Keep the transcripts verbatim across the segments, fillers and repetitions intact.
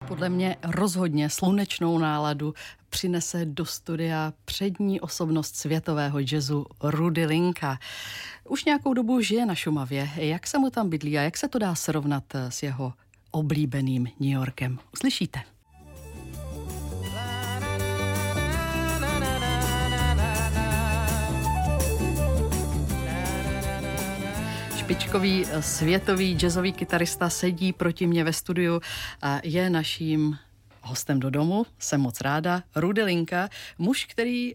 Podle mě rozhodně slunečnou náladu přinese do studia přední osobnost světového jazzu Rudy Linka. Už nějakou dobu žije na Šumavě. Jak se mu tam bydlí a jak se to dá srovnat s jeho oblíbeným New Yorkem? Uslyšíte. Špičkový světový jazzový kytarista sedí proti mě ve studiu a je naším hostem do domu. Jsem moc ráda. Rudy Linka, muž, který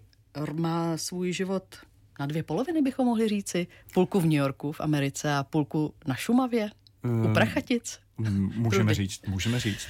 má svůj život na dvě poloviny, bychom mohli říci. Půlku v New Yorku, v Americe a půlku na Šumavě, u Prachatic. Můžeme Rudy. říct, můžeme říct.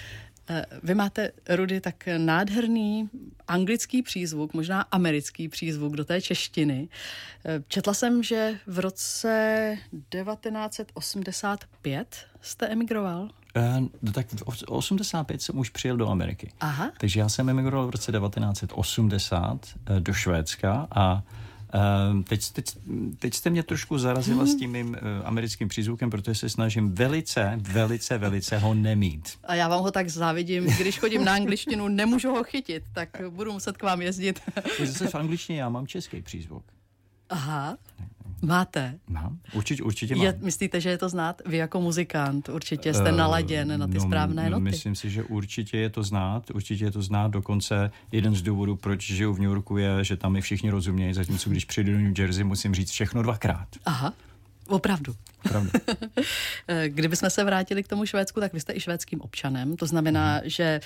Vy máte, Rudy, tak nádherný anglický přízvuk, možná americký přízvuk do té češtiny. Četla jsem, že v roce devatenáct set osmdesát pět jste emigroval? Uh, tak v osmdesát pět jsem už přijel do Ameriky. Aha. Takže já jsem emigroval v roce devatenáct set osmdesát uh, do Švédska a Uh, teď, teď, teď jste mě trošku zarazila hmm. s tím mým uh, americkým přízvukem, protože se snažím velice, velice, velice ho nemít. A já vám ho tak závidím, když chodím na angličtinu, nemůžu ho chytit, tak budu muset k vám jezdit. Zase v angličtině já mám český přízvuk. Aha, máte? Mám, určitě, určitě mám. Je, myslíte, že je to znát? Vy jako muzikant určitě jste naladěn na ty no, správné noty. Myslím si, že určitě je to znát, určitě je to znát, dokonce jeden z důvodů, proč žiju v New Yorku, je, že tam mi všichni rozumějí, zatímco když přijdu do New Jersey, musím říct všechno dvakrát. Aha, opravdu. Opravdu. Kdybychom se vrátili k tomu Švédsku, tak vy jste i švédským občanem, to znamená, mm. že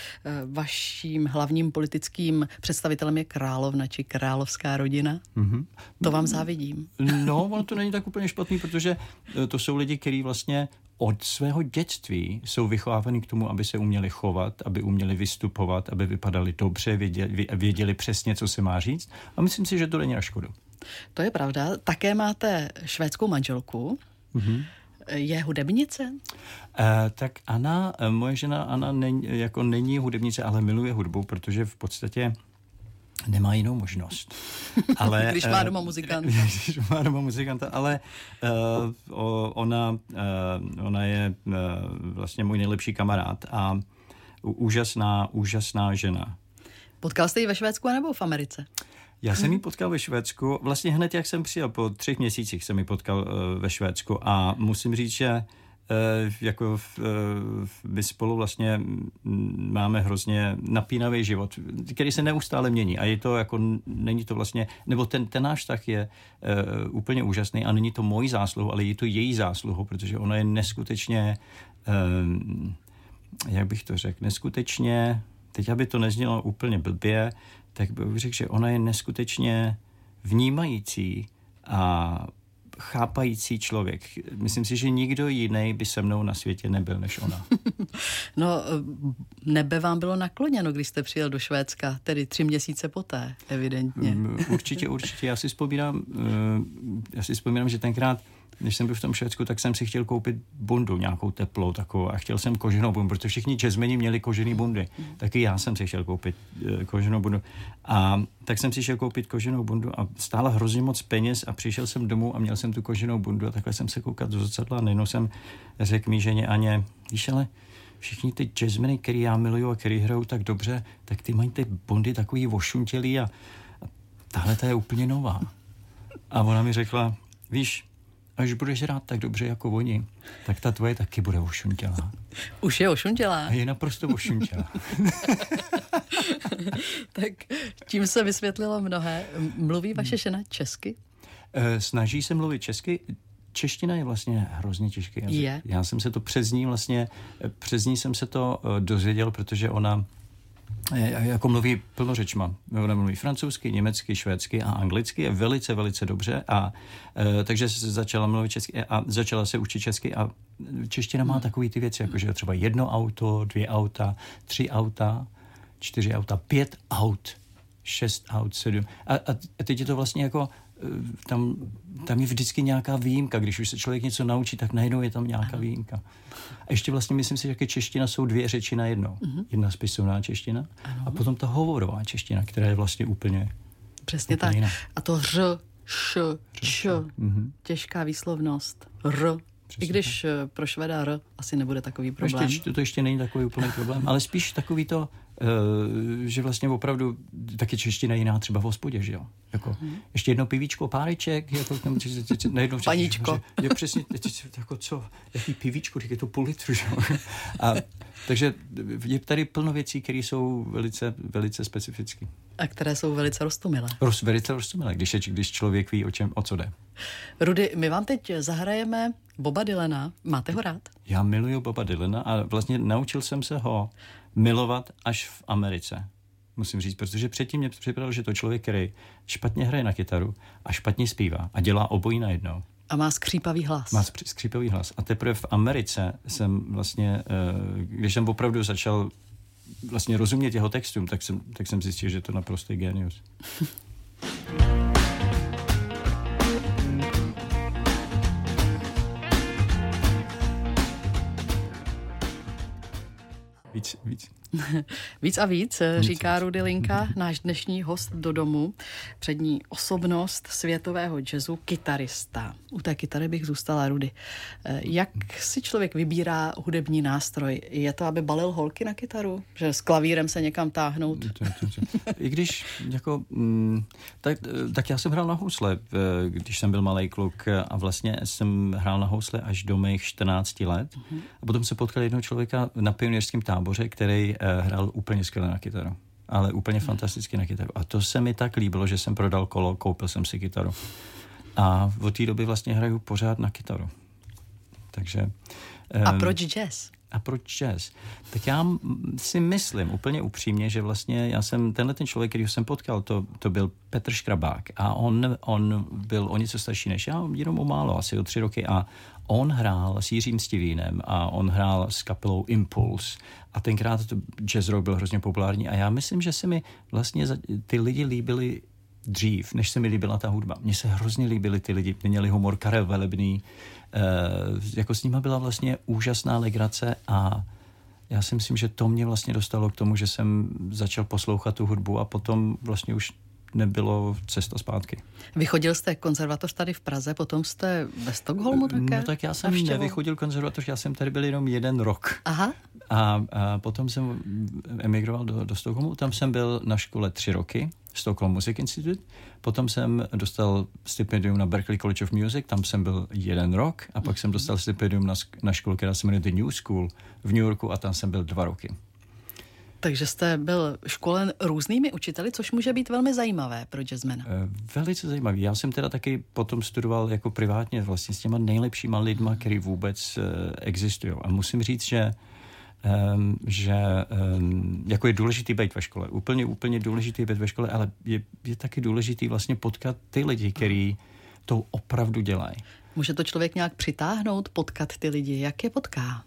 vaším hlavním politickým představitelem je královna či královská rodina. Mm-hmm. To vám závidím. No, ono to není tak úplně špatný, protože to jsou lidi, kteří vlastně od svého dětství jsou vychovávaní k tomu, aby se uměli chovat, aby uměli vystupovat, aby vypadali dobře, věděli, věděli přesně, co se má říct. A myslím si, že to není na škodu. To je pravda. Také máte švédskou manželku. Mm-hmm. Je hudebnice? Uh, tak Anna, moje žena Anna není, jako není hudebnice, ale miluje hudbu, protože v podstatě nemá jinou možnost. Ale, když má doma muzikanta. Když má doma muzikanta, ale uh, ona, uh, ona je uh, vlastně můj nejlepší kamarád a úžasná, úžasná žena. Potkal jste ji ve Švédsku nebo v Americe? Já jsem ji potkal ve Švédsku, vlastně hned jak jsem přijel, po třech měsících jsem ji potkal uh, ve Švédsku a musím říct, že uh, jako uh, my spolu vlastně máme hrozně napínavý život, který se neustále mění a je to jako, není to vlastně, nebo ten, ten náš vztah je uh, úplně úžasný a není to mojí zásluhou, ale je to její zásluhou, protože ona je neskutečně, uh, jak bych to řekl, neskutečně, teď aby to neznělo úplně blbě, tak bych řekl, že ona je neskutečně vnímající a chápající člověk. Myslím si, že nikdo jiný by se mnou na světě nebyl než ona. No, nebe vám bylo nakloněno, když jste přijel do Švédska, tedy tři měsíce poté, evidentně. Určitě, určitě. Já si vzpomínám, já si vzpomínám, že tenkrát, když jsem byl v tom Švédsku, tak jsem si chtěl koupit bundu, nějakou teplou takovou a chtěl jsem koženou bundu, protože všichni jazzmeni měli kožený bundy. Mm. Taky já jsem si chtěl koupit uh, koženou bundu. A tak jsem si šel koupit koženou bundu a stála hrozně moc peněz a přišel jsem domů a měl jsem tu koženou bundu a takhle jsem se koukal do zrcadla a najednou jsem řekl mý ženě Aně, víš, ale všichni ty jazzmeni, který já miluju a který hrajou tak dobře, tak ty mají ty bundy takový ošuntělý a, a tahle ta je úplně nová. A ona mi řekla, víš, až budeš hrát tak dobře jako oni, tak ta tvoje taky bude ošuntělá. Už je ošuntělá. A je naprosto ošuntělá. Tak tím se vysvětlilo mnohé. Mluví vaše žena česky? Snaží se mluvit česky. Čeština je vlastně hrozně těžký jazyk. Je. Já jsem se to přes ní vlastně, přes ní jsem se to dozvěděl, protože ona jako mluví plnořečma. Ona mluví francouzsky, německy, švédsky a anglicky. Je velice, velice dobře. A e, takže se začala mluvit česky a začala se učit česky. A čeština má takový ty věci, jako že třeba jedno auto, dvě auta, tři auta, čtyři auta, pět aut, šest aut, sedm. A, a teď je to vlastně jako tam, tam je vždycky nějaká výjimka. Když už se člověk něco naučí, tak najednou je tam nějaká výjimka. A ještě vlastně myslím si, že čeština jsou dvě řeči na jednou. Uh-huh. Jedna spisovná čeština ano. A potom ta hovorová čeština, která je vlastně úplně přesně úplně tak. Jiná. A to ř, š, č, uh-huh. těžká výslovnost. R, I když tak. Pro Šveda R asi nebude takový problém. Ještě, to, to ještě není takový úplný problém, ale spíš takový to, uh, že vlastně opravdu taky čeština jiná třeba v hospodě, že jo? Jako, hmm. ještě jedno pivíčko, páreček, jako nejednou paníčko. Je přesně, jako co, jaký pivíčko, je to půl litru, že jo? A, takže je tady plno věcí, které jsou velice, velice specifické. A které jsou velice roztomilé. Roz, velice roztomilé, když, je, když člověk ví, o čem, o co jde. Rudy, my vám teď zahrajeme Boba Dylana. Máte ho rád? Já miluju Boba Dylana a vlastně naučil jsem se ho milovat až v Americe. Musím říct, protože předtím mě připadalo, že to člověk, který špatně hraje na kytaru a špatně zpívá a dělá obojí najednou. A má skřípavý hlas. Má skřípavý hlas. A teprve v Americe jsem vlastně, když jsem opravdu začal vlastně rozumět jeho textům, tak jsem, tak jsem zjistil, že to naprostý genius. Víc, víc. Víc a víc, říká Rudy Linka, náš dnešní host do domu, přední osobnost světového jazzu, kytarista. U té kytary bych zůstala, Rudy. Jak si člověk vybírá hudební nástroj? Je to, aby balil holky na kytaru? Že s klavírem se někam táhnout? I když, jako, tak, tak já jsem hrál na housle, když jsem byl malej kluk a vlastně jsem hrál na housle až do mých čtrnácti let. Uh-huh. A potom se potkal jednoho člověka na pionýrském táboře, který hrál úplně skvěle na kytaru. Ale úplně fantasticky na kytaru. A to se mi tak líbilo, že jsem prodal kolo, koupil jsem si kytaru. A od té doby vlastně hraju pořád na kytaru. Takže... A um, proč jazz? A proč jazz? Tak já si myslím úplně upřímně, že vlastně já jsem, tenhle ten člověk, který jsem potkal, to, to byl Petr Škrabák a on, on byl o něco starší než já, jenom o málo, asi o tři roky a on hrál s Jiřím Stivínem a on hrál s kapelou Impulse a tenkrát to jazz rock byl hrozně populární a já myslím, že se mi vlastně ty lidi líbili dřív, než se mi líbila ta hudba. Mně se hrozně líbili ty lidi, měli humor, Karel Velebný, e, jako s nima byla vlastně úžasná legrace a já si myslím, že to mě vlastně dostalo k tomu, že jsem začal poslouchat tu hudbu a potom vlastně už nebylo cesta zpátky. Vychodil jste konzervatoř tady v Praze, potom jste ve Stockholmu také? No tak já jsem navštěvu. nevychodil konzervatoř, já jsem tady byl jenom jeden rok. Aha. A, a potom jsem emigroval do, do Stockholmu, tam jsem byl na škole tři roky, Stockholm Music Institute, potom jsem dostal stipendium na Berklee College of Music, tam jsem byl jeden rok a pak mm-hmm. jsem dostal stipendium na, na školu, která se jmenuje The New School v New Yorku a tam jsem byl dva roky. Takže jste byl školen různými učiteli, což může být velmi zajímavé pro jazzmana. Velice zajímavý. Já jsem teda taky potom studoval jako privátně vlastně s těma nejlepšíma lidma, který vůbec existují. A musím říct, že Um, že um, jako je důležitý být ve škole. Úplně, úplně důležitý být ve škole, ale je, je taky důležitý vlastně potkat ty lidi, kteří to opravdu dělají. Může to člověk nějak přitáhnout, potkat ty lidi? Jak je potká?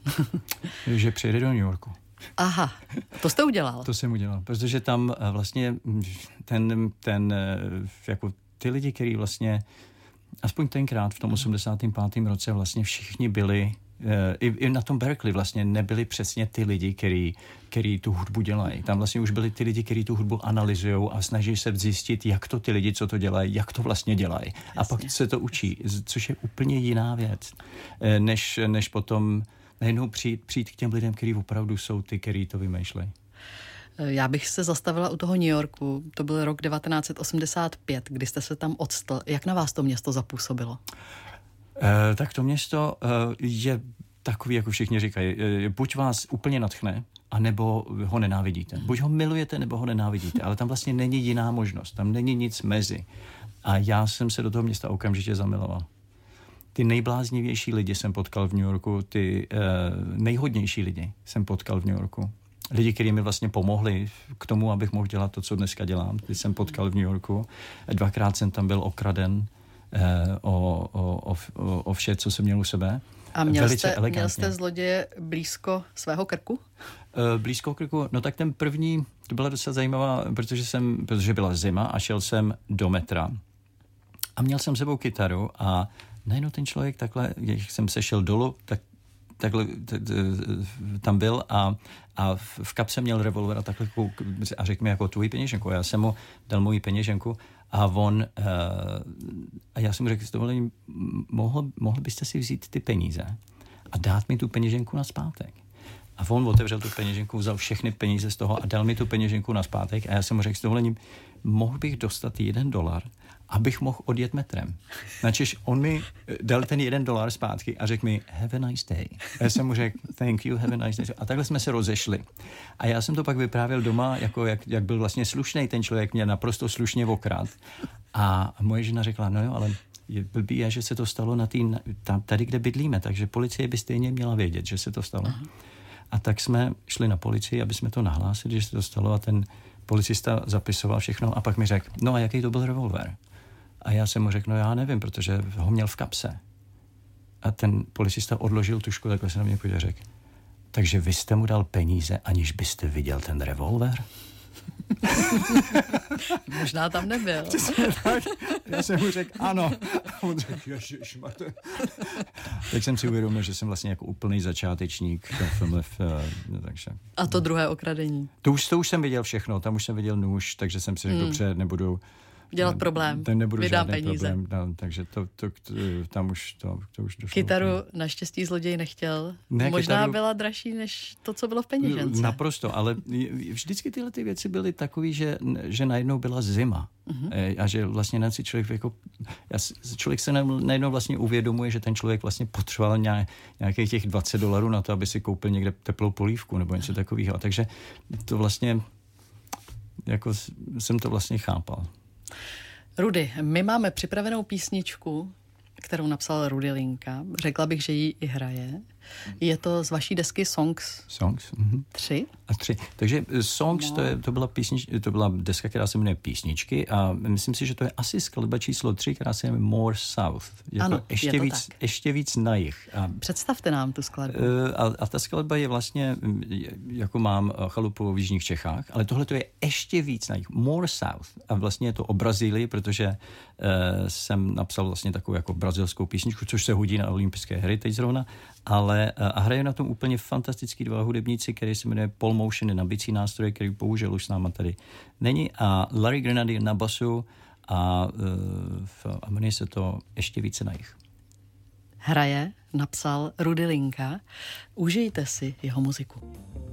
Že přijede do New Yorku. Aha, to jste udělal. To jsem udělal, protože tam vlastně ten, ten jako ty lidi, kteří vlastně aspoň tenkrát v tom osmdesátém pátém roce vlastně všichni byli I, i na tom Berklee vlastně nebyli přesně ty lidi, který, který tu hudbu dělají. Tam vlastně už byli ty lidi, kteří tu hudbu analyzujou a snaží se zjistit, jak to ty lidi, co to dělají, jak to vlastně dělají. A pak se to učí, což je úplně jiná věc, než, než potom najednou přijít, přijít k těm lidem, kteří opravdu jsou ty, kteří to vymýšlejí. Já bych se zastavila u toho New Yorku. To byl rok devatenáct set osmdesát pět, kdy jste se tam odstl. Jak na vás to město zapůsobilo? Uh, tak to město uh, je takový, jako všichni říkají, uh, buď vás úplně nadchne, anebo ho nenávidíte. Buď ho milujete, nebo ho nenávidíte, ale tam vlastně není jiná možnost, tam není nic mezi. A já jsem se do toho města okamžitě zamiloval. Ty nejbláznivější lidi jsem potkal v New Yorku, ty uh, nejhodnější lidi jsem potkal v New Yorku. Lidi, kteří mi vlastně pomohli k tomu, abych mohl dělat to, co dneska dělám. Ty jsem potkal v New Yorku. Dvakrát jsem tam byl okraden O, o, o, o vše, co jsem měl u sebe. A měl jste, měl jste zloděje blízko svého krku? Uh, blízko krku? No tak ten první, to byla docela zajímavá, protože jsem, protože byla zima a šel jsem do metra. A měl jsem sebou kytaru a najednou ten člověk takhle, jak jsem se šel dolů, tak takhle t, t, tam byl a, a v kapse měl revolver a takhle kouk, a řekl mi jako tvoji peněženku. Já jsem mu dal moji peněženku a on, uh, a já jsem mu řekl, s dovolením, mohl, mohl byste si vzít ty peníze a dát mi tu peněženku nazpátek. A on otevřel tu peněženku, vzal všechny peníze z toho a dal mi tu peněženku nazpátek a já jsem mu řekl, s dovolením, mohl bych dostat jeden dolar, abych mohl odjet metrem. Načež on mi dal ten jeden dolar zpátky a řekl mi, have a nice day. A já jsem mu řekl, thank you, have a nice day. A takhle jsme se rozešli. A já jsem to pak vyprávěl doma, jako jak, jak byl vlastně slušný ten člověk, mě naprosto slušně okrad. A moje žena řekla, no jo, ale je blbý je, že se to stalo na tý, tady, kde bydlíme, takže policie by stejně měla vědět, že se to stalo. Aha. A tak jsme šli na policii, aby jsme to nahlásili, že se to stalo a ten policista zapisoval všechno a pak mi řekl, no a jaký to byl revolver? A já jsem mu řekl, no já nevím, protože ho měl v kapse. A ten policista odložil tušku, takhle se na mě podíval a řekl, takže vy jste mu dal peníze, aniž byste viděl ten revolver? Možná tam nebyl. Tak, já jsem mu řekl, ano. A on řekl, ježišmate. Tak jsem si uvědomil, že jsem vlastně jako úplný začátečník v tom filmu. No, takže. A to druhé okradení? To už, to už jsem viděl všechno, tam už jsem viděl nůž, takže jsem si řekl, hmm. dobře, nebudu dělat problém, ten nebudu vydám žádný peníze. Problém, no, takže to, to, to, tam už to, to už došlo. Kytaru naštěstí zloděj nechtěl. Ne, Možná kytaru byla dražší než to, co bylo v peněžence. Naprosto, ale vždycky tyhle ty věci byly takový, že, že najednou byla zima. Uh-huh. A že vlastně si člověk jako, člověk se najednou vlastně uvědomuje, že ten člověk vlastně potřeboval nějakých těch dvacet dolarů na to, aby si koupil někde teplou polívku nebo něco takového. Takže to vlastně jako jsem to vlastně chápal. Rudy, my máme připravenou písničku, kterou napsal Rudy Linka. Řekla bych, že ji i hraje. Je to z vaší desky Songs. Songs. Mhm. Tři. A tři. Takže Songs, no. to, je, to, byla písnič, to byla deska, která se jmenuje Písničky a myslím si, že to je asi skladba číslo tři, která se jmenuje More South. Je ano, to ještě, je to víc, tak. ještě víc na jih. A, Představte nám tu skladbu. A, a ta skladba je vlastně, jako mám chalupu v jižních Čechách, ale tohle to je ještě víc na jih. More South. A vlastně je to o Brazílii, protože uh, jsem napsal vlastně takovou jako brazilskou písničku, což se hodí na olympijské hry teď zrovna, ale a hrají na tom úplně fantastický dva hudebníci, který se jmenuje Paul Motion na bicí nástroje, který bohužel už s náma tady není, a Larry Grenadier na basu a, uh, a jmenuje se to Ještě více na jich. Hraje, napsal Rudy Linka. Užijte si jeho muziku.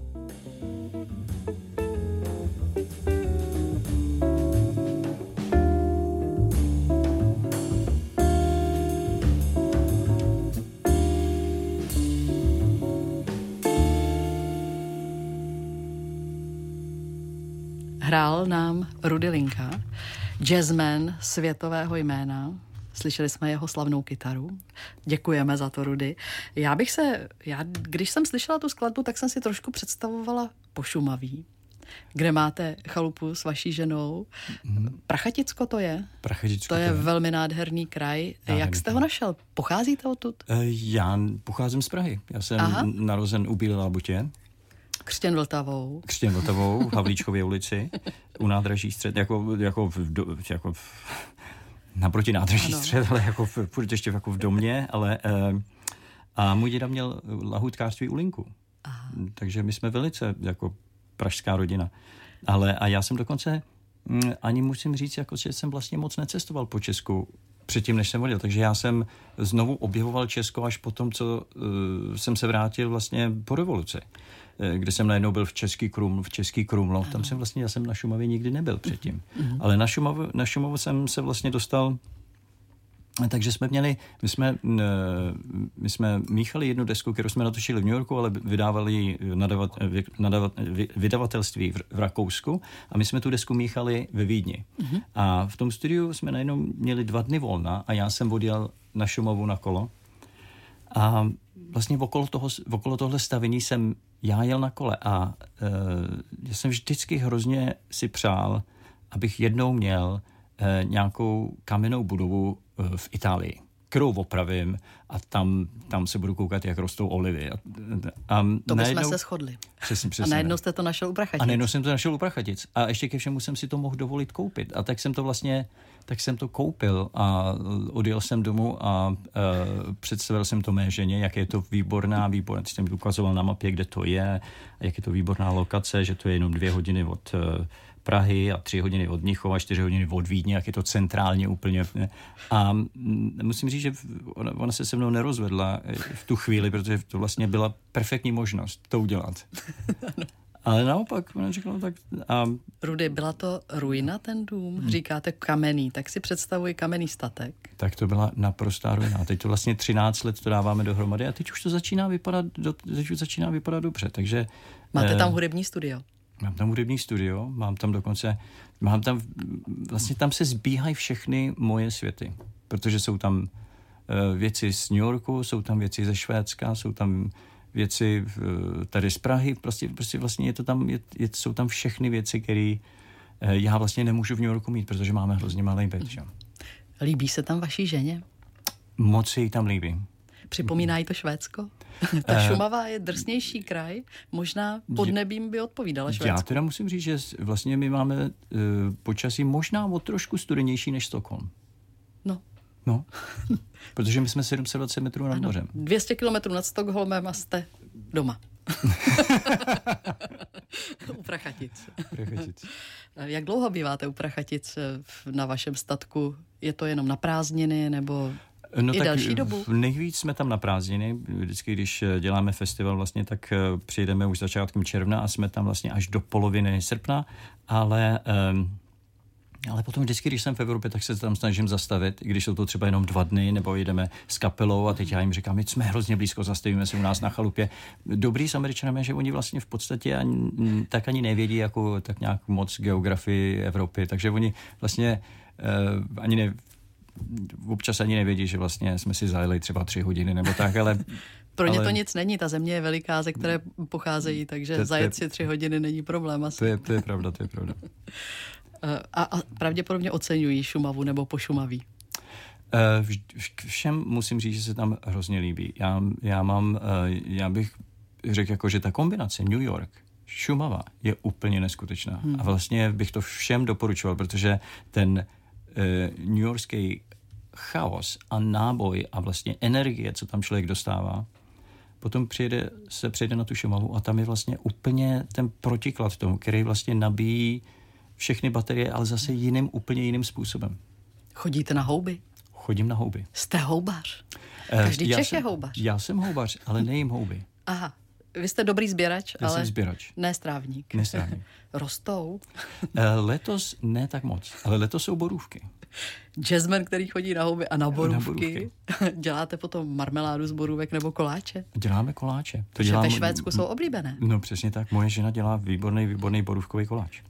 Hrál nám Rudy Linka, jazzman světového jména. Slyšeli jsme jeho slavnou kytaru. Děkujeme za to, Rudy. Já bych se, já, když jsem slyšela tu skladbu, tak jsem si trošku představovala Pošumaví, kde máte chalupu s vaší ženou. Mm. Prachaticko to je? Prachaticko to je. To je velmi nádherný kraj. Nádherný. Jak jste ho našel? Pocházíte odtud? Já pocházím z Prahy. Já jsem Aha. narozen u Bílé Labutě. Křtěn Vltavou. Křtěn Vltavou v Havlíčkově ulici, u nádraží Střed, jako, jako, v, do, jako v, naproti nádraží ano. Střed, ale jako v, furt ještě jako v domě, ale uh, a můj děda měl lahůdkářství u Linku. Aha. Takže my jsme velice jako pražská rodina. Ale a já jsem dokonce m, ani musím říct, jako, že jsem vlastně moc necestoval po Česku předtím, než jsem odjel. Takže já jsem znovu objevoval Česko až po tom, co uh, jsem se vrátil vlastně po revoluci, kde jsem najednou byl v Český Kruml, v Český Krumlov. Tam jsem vlastně, já jsem na Šumavě nikdy nebyl předtím. Mm-hmm. Ale na Šumavu, na Šumavu jsem se vlastně dostal, takže jsme měli, my jsme, my jsme míchali jednu desku, kterou jsme natočili v New Yorku, ale vydávali ji nadavat, nadavat, vydavatelství v, v Rakousku a my jsme tu desku míchali ve Vídni. Mm-hmm. A v tom studiu jsme najednou měli dva dny volna a já jsem odjel na Šumavu na kolo a vlastně okolo, toho, okolo tohle stavení jsem já jel na kole a uh, já jsem vždycky hrozně si přál, abych jednou měl uh, nějakou kamennou budovu uh, v Itálii, kterou opravím a tam, tam se budu koukat, jak rostou olivy. A, a to najednou, bychom se shodli. Přesně, přesně. A najednou jste to našel u Prachatic. A najednou jsem to našel u Prachatic. A ještě ke všemu jsem si to mohl dovolit koupit. A tak jsem to vlastně tak jsem to koupil a odjel jsem domů a uh, představil jsem to mé ženě, jak je to výborná, výborná, jsem ukazoval na mapě, kde to je, jak je to výborná lokace, že to je jenom dvě hodiny od uh, Prahy a tři hodiny od Mnichova, čtyři hodiny od Vídně, jak je to centrálně úplně. A musím říct, že ona, ona se se mnou nerozvedla v tu chvíli, protože to vlastně byla perfektní možnost to udělat. Ale naopak, ona říkala tak... A... Rudy, byla to ruina ten dům? Hmm. Říkáte kamenný, tak si představuji kamenný statek. Tak to byla naprostá ruina. Teď to vlastně třináct let to dáváme dohromady a teď už to začíná vypadat, teď už začíná vypadat dobře, takže... Máte tam hudební studio? Mám tam hudební studio, mám tam dokonce, mám tam, vlastně tam se zbíhají všechny moje světy, protože jsou tam uh, věci z New Yorku, jsou tam věci ze Švédska, jsou tam věci uh, tady z Prahy, prostě, prostě vlastně je to tam, je, je, jsou tam všechny věci, které uh, já vlastně nemůžu v New Yorku mít, protože máme hrozně malý byt. Že? Líbí se tam vaší ženě? Moc se jí tam líbí. Připomíná jí to Švédsko? Ta Šumava je drsnější kraj, možná pod nebím by odpovídala Švédsku. Já teda musím říct, že vlastně my máme uh, počasí možná o trošku studenější než Stockholm. No. No, protože my jsme sedm set dvacet metrů nad mořem. dvě stě kilometrů nad Stockholmem a jste doma. U Prachatic. Prachatic. Jak dlouho býváte u Prachatic na vašem statku? Je to jenom na prázdniny nebo... No i tak další dobu? Nejvíc jsme tam na prázdniny. Vždycky, když děláme festival, vlastně, tak přijedeme už začátkem června a jsme tam vlastně až do poloviny srpna, ale, um, ale potom vždycky, když jsem v Evropě, tak se tam snažím zastavit, když jsou to třeba jenom dva dny, nebo jedeme s kapelou a teď já jim říkám, my jsme hrozně blízko, zastavíme se u nás na chalupě. Dobrý s Američanami je, že oni vlastně v podstatě ani, tak ani nevědí jako tak nějak moc geografii Evropy, takže oni vlastně uh, ani ne občas ani nevědí, že vlastně jsme si zajeli třeba tři hodiny nebo tak, ale... Pro ně ale... to nic není, ta země je veliká, ze které pocházejí, takže to, zajet si tři hodiny není problém asi. To je, to je pravda, to je pravda. A, a pravděpodobně oceňují Šumavu nebo Pošumaví? Všem musím říct, že se tam hrozně líbí. Já, já mám, já bych řekl jako, že ta kombinace New York, Šumava je úplně neskutečná. Hmm. A vlastně bych to všem doporučoval, protože ten New Yorkský chaos a náboj a vlastně energie, co tam člověk dostává, potom přijede, se přijde na tu Šumavu a tam je vlastně úplně ten protiklad tomu, který vlastně nabíjí všechny baterie, ale zase jiným, úplně jiným způsobem. Chodíte na houby? Chodím na houby. Jste houbař? Každý já Čech jsem, je houbař. Já jsem houbař, ale nejím houby. Aha. Vy jste dobrý sběrač, já ale jsem sběrač. ne strávník. Ne strávník. Rostou? Letos ne tak moc, ale letos jsou borůvky. Jazzman, který chodí na houby a na borůvky. Na borůvky. Děláte potom marmeládu z borůvek nebo koláče? Děláme koláče. To dělám... dělám... ve Švédsku jsou oblíbené. No přesně tak. Moje žena dělá výborný, výborný borůvkový koláč.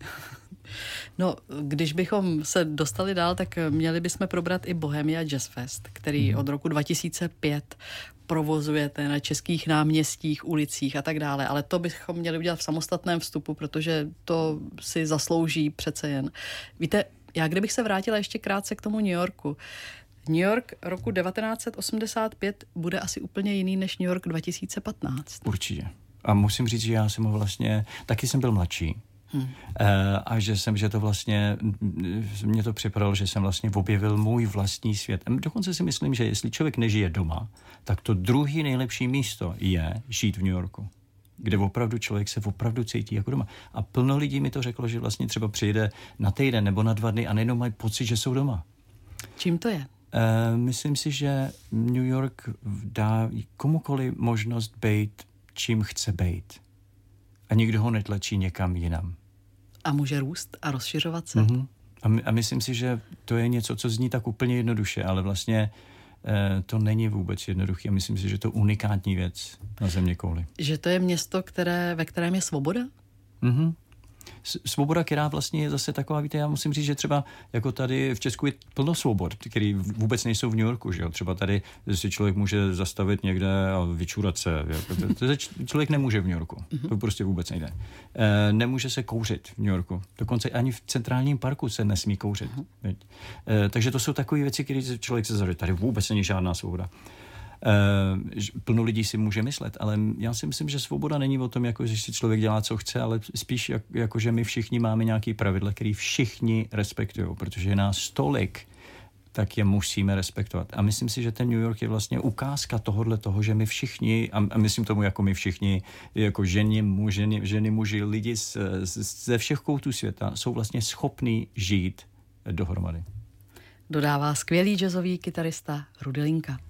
No, když bychom se dostali dál, tak měli bychom probrat i Bohemia Jazz Fest, který hmm. od roku dva tisíce pět provozujete na českých náměstích, ulicích a tak dále. Ale to bychom měli udělat v samostatném vstupu, protože to si zaslouží přece jen. Víte, já kdybych se vrátila ještě krátce k tomu New Yorku. New York roku devatenáct set osmdesát pět bude asi úplně jiný než New York dva tisíce patnáct. Určitě. A musím říct, že já jsem ho vlastně, taky jsem byl mladší. Hmm. A že jsem, že to vlastně, mně to připadalo, že jsem vlastně objevil můj vlastní svět. Dokonce si myslím, že jestli člověk nežije doma, tak to druhý nejlepší místo je žít v New Yorku, kde opravdu člověk se opravdu cítí jako doma. A plno lidí mi to řeklo, že vlastně třeba přijde na týden nebo na dva dny a nejenom mají pocit, že jsou doma. Čím to je? Uh, myslím si, že New York dá komukoliv možnost být, čím chce být. A nikdo ho netlačí někam jinam. A může růst a rozšiřovat se. Mm-hmm. A, my, a myslím si, že to je něco, co zní tak úplně jednoduše, ale vlastně eh, to není vůbec jednoduché. A myslím si, že to je unikátní věc na zeměkouli. Že to je město, které, ve kterém je svoboda? Mhm. Svoboda, která vlastně je zase taková, víte, já musím říct, že třeba jako tady v Česku je plno svobod, které vůbec nejsou v New Yorku, že jo? Třeba tady si člověk může zastavit někde a vyčůrat se. Jo? To člověk nemůže v New Yorku. To prostě vůbec nejde. E, nemůže se kouřit v New Yorku. Dokonce ani v centrálním parku se nesmí kouřit. E, takže to jsou takové věci, které člověk se zažije. Tady vůbec není žádná svoboda. Uh, plno lidí si může myslet, ale já si myslím, že svoboda není o tom, jako, že si člověk dělá, co chce, ale spíš jak, jako, že my všichni máme nějaký pravidla, který všichni respektují, protože je nás tolik, tak je musíme respektovat. A myslím si, že ten New York je vlastně ukázka tohohle toho, že my všichni, a myslím tomu jako my všichni, jako ženy, muži, ženy, muži, lidi z, z, ze všech koutů světa jsou vlastně schopní žít dohromady. Dodává skvělý jazzový kytarista Rudy Linka.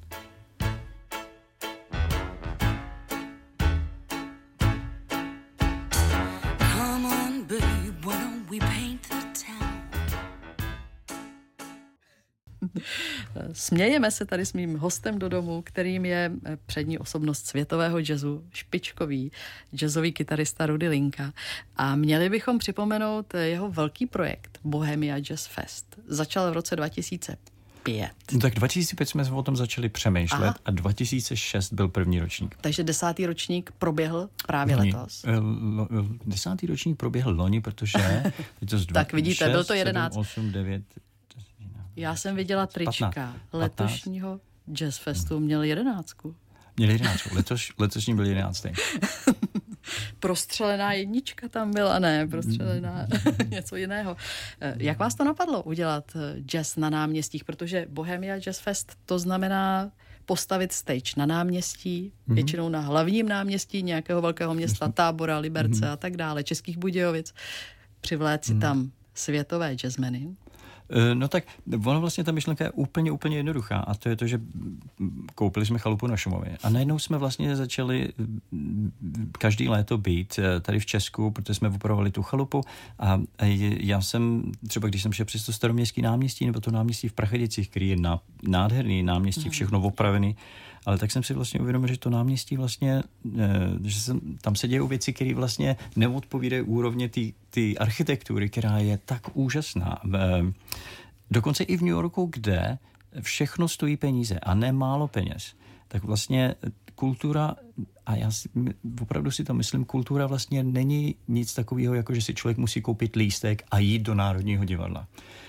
Smějeme se tady s mým hostem do domu, kterým je přední osobnost světového jazzu, špičkový jazzový kytarista Rudy Linka. A měli bychom připomenout jeho velký projekt Bohemia Jazz Fest. Začal v roce dva tisíce pět. No tak dva tisíce pět jsme o tom začali přemýšlet. Aha. A dva tisíce šest byl první ročník. Takže desátý ročník proběhl právě loni. letos. Desátý ročník proběhl loni, protože... to tak vidíte, šest, byl to jedenáct. sedm, osm, devět... Já jsem viděla trička patnáct. Letošního Jazz Festu měl jedenáctku. Měl jedenáctku, Letos, letošní byl jedenáctý. Prostřelená jednička tam byla, ne, prostřelená něco jiného. Jak vás to napadlo udělat jazz na náměstích? Protože Bohemia Jazz Fest to znamená postavit stage na náměstí, mm-hmm. většinou na hlavním náměstí nějakého velkého města, Tábora, Liberce mm-hmm. a tak dále, Českých Budějovic. Přivléct si mm-hmm. tam světové jazzmeny. No tak ono vlastně ta myšlenka je úplně, úplně jednoduchá a to je to, že koupili jsme chalupu na Šumavě a najednou jsme vlastně začali každý léto být tady v Česku, protože jsme opravovali tu chalupu a já jsem třeba, když jsem šel přes to Staroměstský náměstí nebo to náměstí v Prachedicích, který je na, nádherný náměstí, všechno opravený, ale tak jsem si vlastně uvědomil, že to náměstí vlastně, že jsem, tam se dějou věci, které vlastně neodpovídají úrovně ty architektury, která je tak úžasná. Dokonce i v New Yorku, kde všechno stojí peníze a ne málo peněz, tak vlastně kultura, a já si, opravdu si to myslím, kultura vlastně není nic takového, jako že si člověk musí koupit lístek a jít do Národního divadla.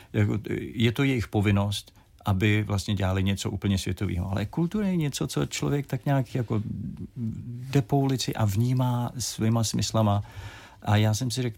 Je to jejich povinnost, aby vlastně dělali něco úplně světového. Ale kultura je něco, co člověk tak nějak jako jde po ulici a vnímá svýma smyslama. A já jsem si řekl,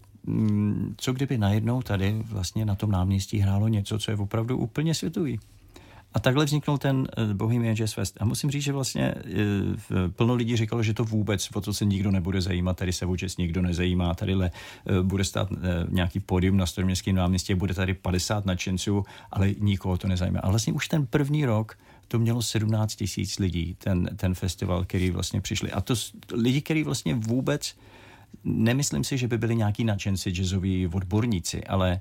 co kdyby najednou tady vlastně na tom náměstí hrálo něco, co je opravdu úplně světový. A takhle vzniknul ten Bohemia Jazz Fest. A musím říct, že vlastně plno lidí říkalo, že to vůbec, o to se nikdo nebude zajímat, tady se o jazz nikdo nezajímá, tadyhle bude stát nějaký pódium na Staroměstském náměstí, bude tady padesát nadšenců, ale nikoho to nezajímá. A vlastně už ten první rok to mělo sedmnáct tisíc lidí, ten, ten festival, který vlastně přišli. A to lidi, kteří vlastně vůbec, nemyslím si, že by byli nějaký nadšenci, jazzoví odborníci, ale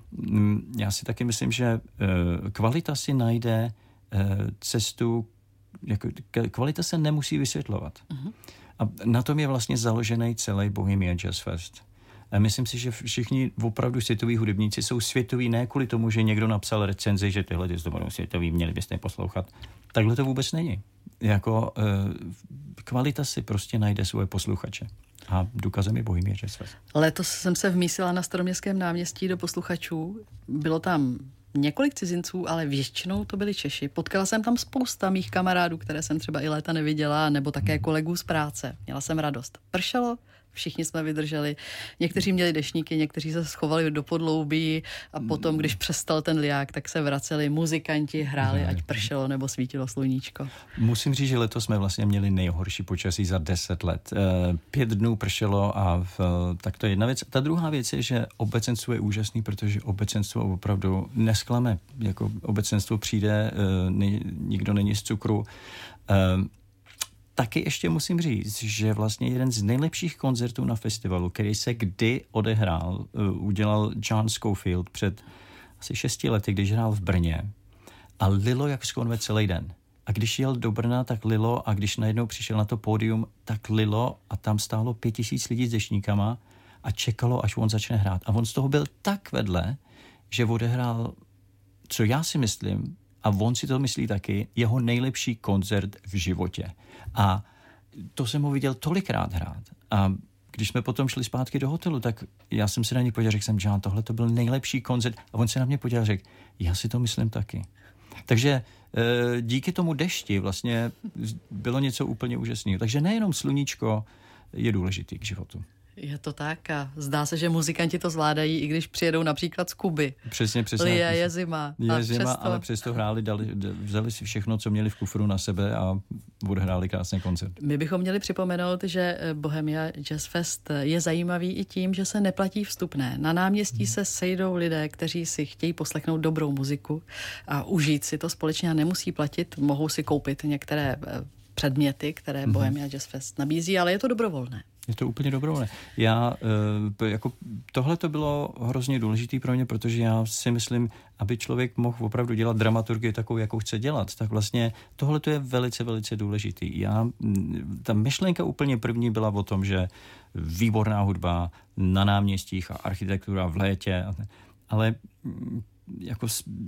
já si taky myslím, že kvalita si najde cestu, jako, kvalita se nemusí vysvětlovat. Uh-huh. A na tom je vlastně založený celý Bohemia Jazz Fest. A myslím si, že všichni opravdu světoví hudebníci jsou světoví ne kvůli tomu, že někdo napsal recenzi, že tyhle jazz budou světoví, měli byste je poslouchat. Takhle to vůbec není. Jako kvalita si prostě najde svoje posluchače. A důkazem je Bohemia Jazz Fest. Letos jsem se vmísila na Staroměstském náměstí do posluchačů. Bylo tam několik cizinců, ale většinou to byli Češi. Potkala jsem tam spousta mých kamarádů, které jsem třeba i léta neviděla, nebo také kolegů z práce. Měla jsem radost. Pršelo, všichni jsme vydrželi. Někteří měli deštníky, někteří se schovali do podloubí a potom, když přestal ten liák, tak se vraceli muzikanti, hráli, ať pršelo nebo svítilo sluníčko. Musím říct, že letos jsme vlastně měli nejhorší počasí za deset let. Pět dnů pršelo a v, tak to je jedna věc. Ta druhá věc je, že obecenstvo je úžasný, protože obecenstvo opravdu nesklame. Jako obecenstvo přijde, nikdo není z cukru. Taky ještě musím říct, že vlastně jeden z nejlepších koncertů na festivalu, který se kdy odehrál, udělal John Scofield před asi šesti lety, když hrál v Brně a lilo jak z konve celý den. A když jel do Brna, tak lilo a když najednou přišel na to pódium, tak lilo a tam stálo pět tisíc lidí s deštníkama a čekalo, až on začne hrát. A on z toho byl tak vedle, že odehrál, co já si myslím, a on si to myslí taky, jeho nejlepší koncert v životě. A to jsem ho viděl tolikrát hrát. A když jsme potom šli zpátky do hotelu, tak já jsem se na něj podíval, řekl jsem, John, tohle to byl nejlepší koncert. A on se na mě podíval a řekl, já si to myslím taky. Takže díky tomu dešti vlastně bylo něco úplně úžasného. Takže nejenom sluníčko je důležitý k životu. Je to tak a zdá se, že muzikanti to zvládají, i když přijedou například z Kuby. Přesně, přesně. Lije, je zima. Je zima, přesto... ale přesto hráli, dali, vzali si všechno, co měli v kufru na sebe a odhráli krásný koncert. My bychom měli připomenout, že Bohemia Jazz Fest je zajímavý i tím, že se neplatí vstupné. Na náměstí hmm. se sejdou lidé, kteří si chtějí poslechnout dobrou muziku a užít si to společně a nemusí platit, mohou si koupit některé předměty, které hmm. Bohemia Jazz Fest nabízí, ale je to dobrovolné. Je to úplně dobrovolné. Já, jako, tohle to bylo hrozně důležité pro mě, protože já si myslím, aby člověk mohl opravdu dělat dramaturgii takovou, jakou chce dělat, tak vlastně tohle to je velice, velice důležitý. Já, ta myšlenka úplně první byla o tom, že výborná hudba na náměstích a architektura v létě, ale jako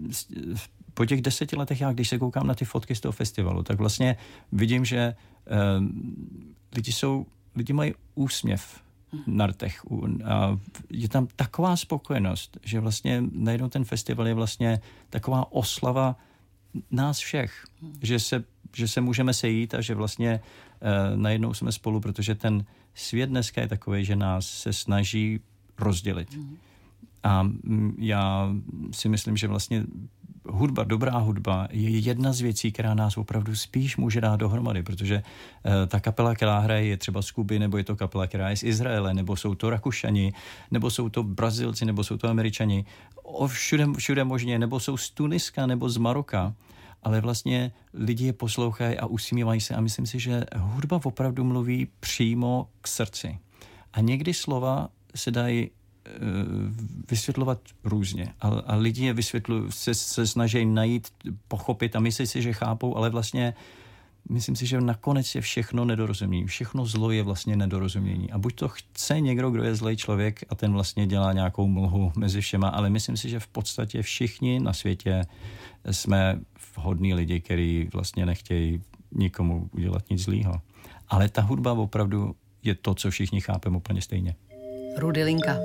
po těch deseti letech, já když se koukám na ty fotky z toho festivalu, tak vlastně vidím, že um, lidi jsou Lidi mají úsměv na rtech a je tam taková spokojenost, že vlastně najednou ten festival je vlastně taková oslava nás všech, že se, že se můžeme sejít a že vlastně uh, najednou jsme spolu, protože ten svět dneska je takový, že nás se snaží rozdělit. A já si myslím, že vlastně hudba, dobrá hudba je jedna z věcí, která nás opravdu spíš může dát dohromady, protože uh, ta kapela, která hraje, je třeba z Kuby, nebo je to kapela, která je z Izraele, nebo jsou to Rakušani, nebo jsou to Brazilci, nebo jsou to Američani, o všude, všude možně, nebo jsou z Tuniska, nebo z Maroka, ale vlastně lidi je poslouchají a usmívají se a myslím si, že hudba opravdu mluví přímo k srdci. A někdy slova se dají vysvětlovat různě. A, a lidi je vysvětlují, se, se snaží najít, pochopit a myslí si, že chápou, ale vlastně myslím si, že nakonec je všechno nedorozumění. Všechno zlo je vlastně nedorozumění. A buď to chce někdo, kdo je zlej člověk a ten vlastně dělá nějakou mlhu mezi všema, ale myslím si, že v podstatě všichni na světě jsme vhodní lidi, kteří vlastně nechtějí nikomu udělat nic zlýho. Ale ta hudba opravdu je to, co všichni chápeme úplně stejně. Rudy Linka.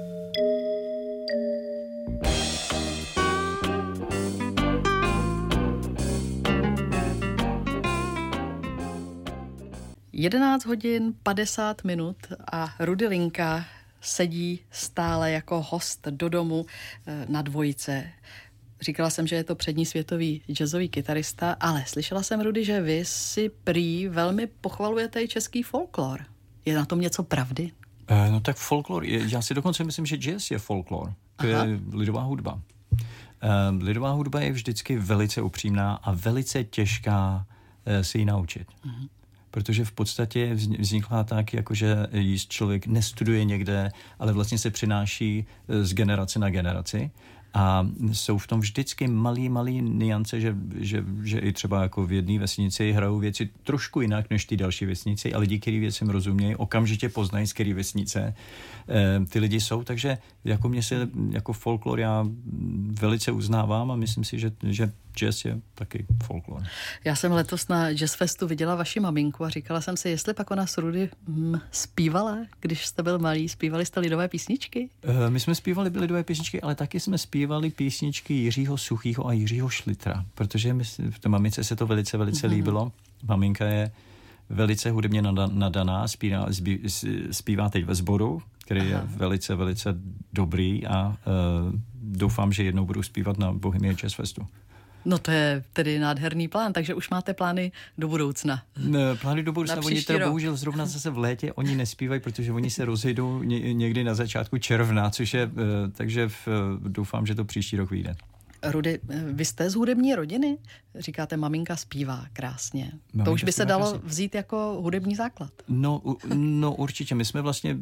jedenáct hodin padesát minut a Rudy Linka sedí stále jako host do domu na Dvojice. Říkala jsem, že je to přední světový jazzový kytarista, ale slyšela jsem, Rudy, že vy si prý velmi pochvalujete i český folklor. Je na tom něco pravdy? No tak folklor, já si dokonce myslím, že jazz je folklor. To Aha. je lidová hudba. Lidová hudba je vždycky velice upřímná a velice těžká si ji naučit. Uh-huh. Protože v podstatě vznikla tak, jakože člověk nestuduje někde, ale vlastně se přináší z generace na generaci. A jsou v tom vždycky malý, malý niance, že, že, že i třeba jako v jedné vesnici hrajou věci trošku jinak než ty další vesnici, ale lidi, kteří věcem rozumějí, okamžitě poznají, z které vesnice e, ty lidi jsou. Takže jako mě se jako folklor já velice uznávám a myslím si, že, že jazz je taky folklor. Já jsem letos na Jazz Festu viděla vaši maminku a říkala jsem si, jestli pak ona s Rudy hm, zpívala, když jste byl malý, zpívali jste lidové písničky? E, my jsme zpívali lidové písničky, ale taky jsme zpívali písničky Jiřího Suchýho a Jiřího Šlitra, protože my, v té mamice se to velice, velice mm-hmm. líbilo. Maminka je velice hudebně nadaná, zpívá, zpívá teď ve sboru, který Aha. je velice, velice dobrý a uh, doufám, že jednou budu zpívat na Bohemia Jazz Festu. No to je tedy nádherný plán, takže už máte plány do budoucna. Ne, plány do budoucna, oni teda bohužel zrovna zase v létě oni nespívají, protože oni se rozejdou ně, někdy na začátku června, což je, takže v, doufám, že to příští rok vyjde. Rudy, vy jste z hudební rodiny? Říkáte, maminka zpívá krásně. Maminka to už by se dalo krásně vzít jako hudební základ. No, no určitě. My jsme vlastně,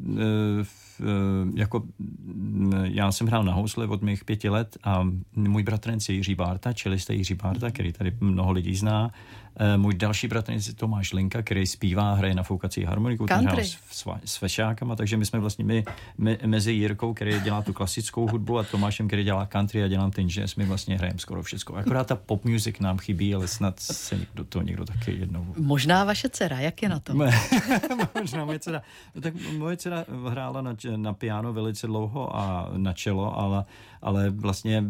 jako já jsem hrál na housle od mých pěti let a můj bratranec je Jiří Bárta, čelista Jiří Bárta, který tady mnoho lidí zná. Můj další bratranec je Tomáš Linka, který zpívá, hraje na foukací harmoniku. Country. S, s vešákama, takže my jsme vlastně my, my, mezi Jirkou, který dělá tu klasickou hudbu, a Tomášem, který dělá country a dělám ten jazz, my vlastně hrajeme skoro všecko. Akorát ta pop music nám chybí, ale snad se do toho někdo taky jednou... Možná vaše dcera, jak je na tom? Možná moje dcera. No, tak moje dcera hrála na, na piano velice dlouho a na čelo, ale, ale vlastně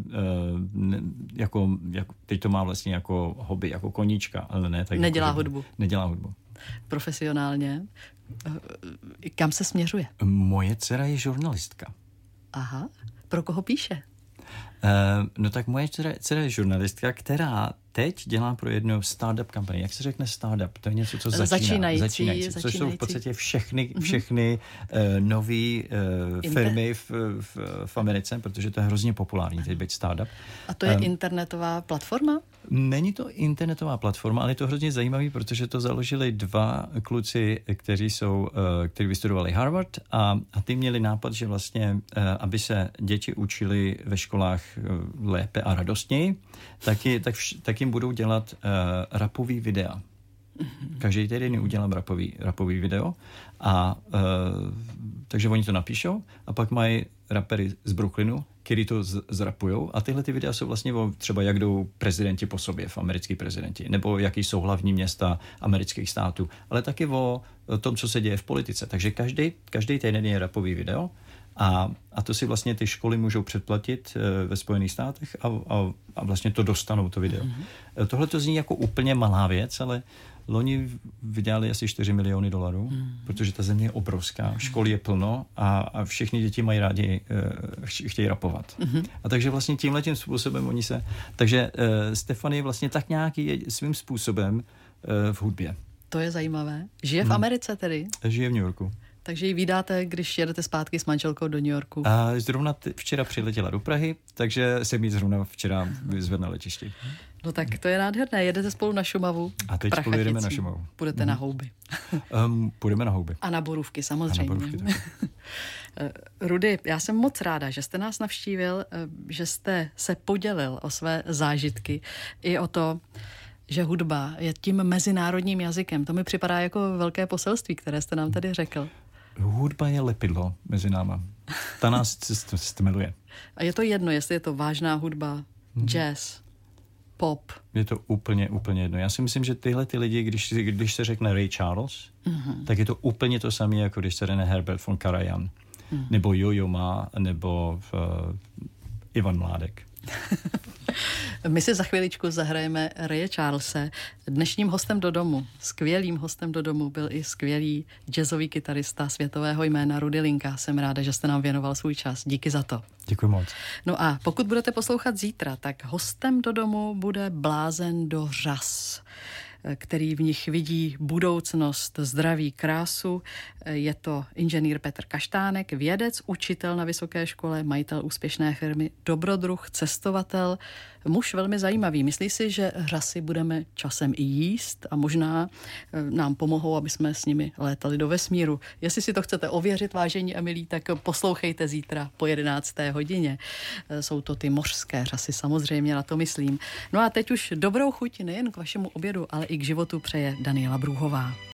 jako, jako, teď to má vlastně jako hobby, jako koníčka, ale ne tak. Nedělá jako, hudbu. Nedělá hudbu. Profesionálně. Kam se směřuje? Moje dcera je žurnalistka. Aha. Pro koho píše? Uh, no tak moje dcera, dcera je žurnalistka, která teď dělá pro jednu startup company. Jak se řekne startup? To je něco, co začíná. Začínající. začínající což začínající. jsou v podstatě všechny, všechny uh, nové uh, firmy v, v, v Americe, protože to je hrozně populární teď být startup. A to je um, internetová platforma? Není to internetová platforma, ale je to hrozně zajímavý, protože to založili dva kluci, kteří jsou, kteří vystudovali Harvard a, a ty měli nápad, že vlastně, aby se děti učili ve školách lépe a radostněji, tak, je, tak, vš, tak jim budou dělat uh, rapový videa. Každý týden udělám rapový, rapový video a uh, takže oni to napíšou a pak mají rapery z Brooklynu, který to z- zrapujou a tyhle ty videa jsou vlastně o třeba jak jdou prezidenti po sobě, v americký prezidenti, nebo jaký jsou hlavní města amerických států, ale taky o tom, co se děje v politice. Takže každý, každý týden je rapový video a, a to si vlastně ty školy můžou předplatit e, ve Spojených státech a, a, a vlastně to dostanou, to video. Mm-hmm. Tohle to zní jako úplně malá věc, ale loni vydělali asi čtyři miliony dolarů, mm. protože ta země je obrovská, školy je plno a, a všechny děti mají rádi, uh, chtějí rapovat. Mm-hmm. A takže vlastně tímhletím způsobem oni se... Takže uh, Stefanie vlastně tak nějaký je svým způsobem uh, v hudbě. To je zajímavé. Žije v Americe tedy? Žije v New Yorku. Takže ji vydáte, když jedete zpátky s manželkou do New Yorku. A zrovna t- včera přiletěla do Prahy, takže jsem jí zrovna včera vyzvedl na letišti. No tak to je nádherné. Jedete spolu na Šumavu. A teď spolu jedeme na Šumavu. Půjdete mm. na Houby. um, půjdeme na Houby. A na Borůvky samozřejmě. A na Borůvky taky. Rudy, já jsem moc ráda, že jste nás navštívil, že jste se podělil o své zážitky i o to, že hudba je tím mezinárodním jazykem. To mi připadá jako velké poselství, které jste nám tady řekl. Hudba je lepidlo mezi náma. Ta nás stmeluje. A je to jedno, jestli je to vážná hudba, hmm. jazz, pop. Je to úplně, úplně jedno. Já si myslím, že tyhle ty lidi, když, když se řekne Ray Charles, mm-hmm. tak je to úplně to samé, jako když se řekne Herbert von Karajan, mm. nebo Jojo Ma, nebo uh, Ivan Mládek. My si za chviličku zahrajeme Raye Charlese. Dnešním hostem do domu, skvělým hostem do domu byl i skvělý jazzový kytarista světového jména Rudy Linka. Jsem ráda, že jste nám věnoval svůj čas. Díky za to. Děkuji moc. No a pokud budete poslouchat zítra, tak hostem do domu bude blázen do řas, který v nich vidí budoucnost, zdraví, krásu. Je to inženýr Petr Kaštánek, vědec, učitel na vysoké škole, majitel úspěšné firmy, dobrodruh, cestovatel, muž velmi zajímavý. Myslí si, že řasy budeme časem i jíst a možná nám pomohou, aby jsme s nimi létali do vesmíru. Jestli si to chcete ověřit, vážení a milí, tak poslouchejte zítra po jedenácté hodině. Jsou to ty mořské řasy, samozřejmě, na to myslím. No a teď už dobrou chuť nejen k vašemu obědu, ale i k životu přeje Daniela Brůhová.